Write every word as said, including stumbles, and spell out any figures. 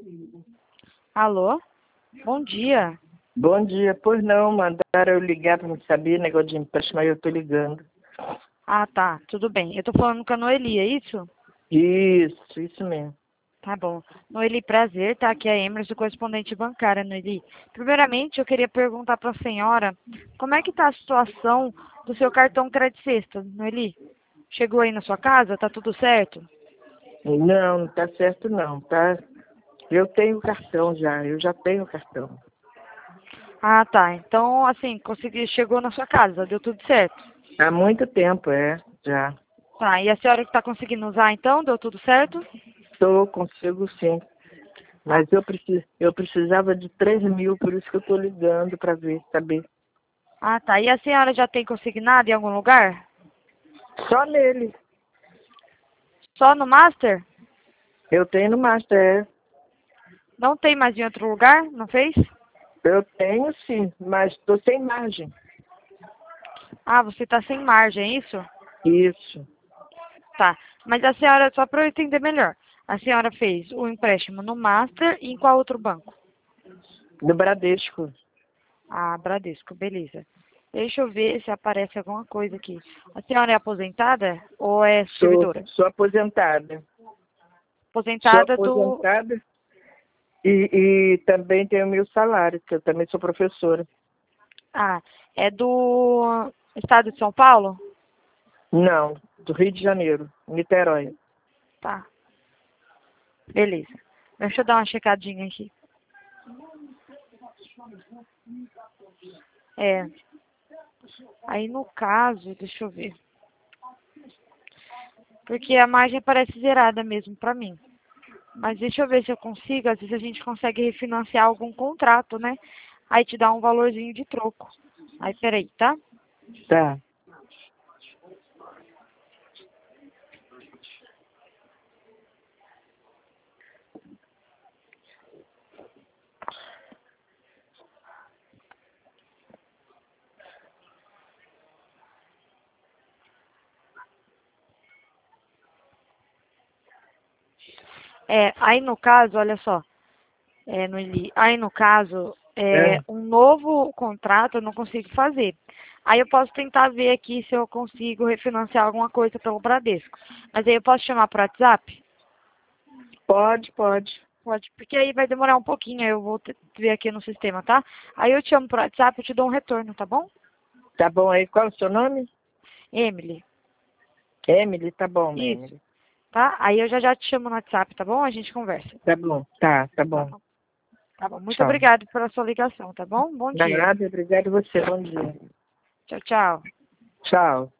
Alô? Bom dia. Bom dia. Pois não, mandaram eu ligar para não saber, negócio de empréstimo, aí eu tô ligando. Ah, tá. Tudo bem. Eu tô falando com a Noeli, é isso? Isso, isso mesmo. Tá bom. Noeli, prazer, tá? Aqui é a Emerson, correspondente bancária, Noeli. Primeiramente, eu queria perguntar para a senhora como é que tá a situação do seu cartão Crédito Sexta, Noeli? Chegou aí na sua casa? Tá tudo certo? Não, não tá certo não, tá? Eu tenho cartão já, eu já tenho cartão. Ah, tá. Então, assim, consegui, chegou na sua casa, deu tudo certo? Há muito tempo, é, já. Tá. E a senhora que tá conseguindo usar, então, deu tudo certo? Tô, consigo sim. Mas eu, precis, eu precisava de três mil, por isso que eu tô ligando para ver, saber. Ah, tá. E a senhora já tem consignado em algum lugar? Só nele. Só no Master? Eu tenho no Master, é. Não tem mais em outro lugar? Não fez? Eu tenho sim, mas tô sem margem. Ah, você está sem margem, é isso? Isso. Tá. Mas a senhora, só para eu entender melhor, a senhora fez o empréstimo no Master e em qual outro banco? Do Bradesco. Ah, Bradesco, beleza. Deixa eu ver se aparece alguma coisa aqui. A senhora é aposentada ou é Sou, servidora? sou aposentada. Sou Aposentada do... aposentada e, e também tenho meu salário, que eu também sou professora. Ah, é do estado de São Paulo? Não, do Rio de Janeiro, Niterói. Tá, beleza. Deixa eu dar uma checadinha aqui. É, aí no caso, deixa eu ver. Porque a margem parece zerada mesmo pra mim. Mas deixa eu ver se eu consigo. Às vezes a gente consegue refinanciar algum contrato, né? Aí te dá um valorzinho de troco. Aí, peraí, tá? Tá. É, aí no caso, olha só. É, no, aí no caso, é, É. um novo contrato eu não consigo fazer. Aí eu posso tentar ver aqui se eu consigo refinanciar alguma coisa pelo Bradesco. Mas aí eu posso chamar por WhatsApp? Pode, pode. Pode, porque aí vai demorar um pouquinho, aí eu vou te- ver aqui no sistema, tá? Aí eu te chamo por WhatsApp e te dou um retorno, tá bom? Tá bom aí. Qual é o seu nome? Emily, Emily, tá bom, isso, Emily. tá? Aí eu já já te chamo no WhatsApp, tá bom? A gente conversa. Tá bom. Tá, tá Tá bom. bom. Tá bom. Muito Tchau. obrigada pela sua ligação, tá bom? Bom dia. Nada, obrigado a você. Bom dia. Tchau, tchau. Tchau.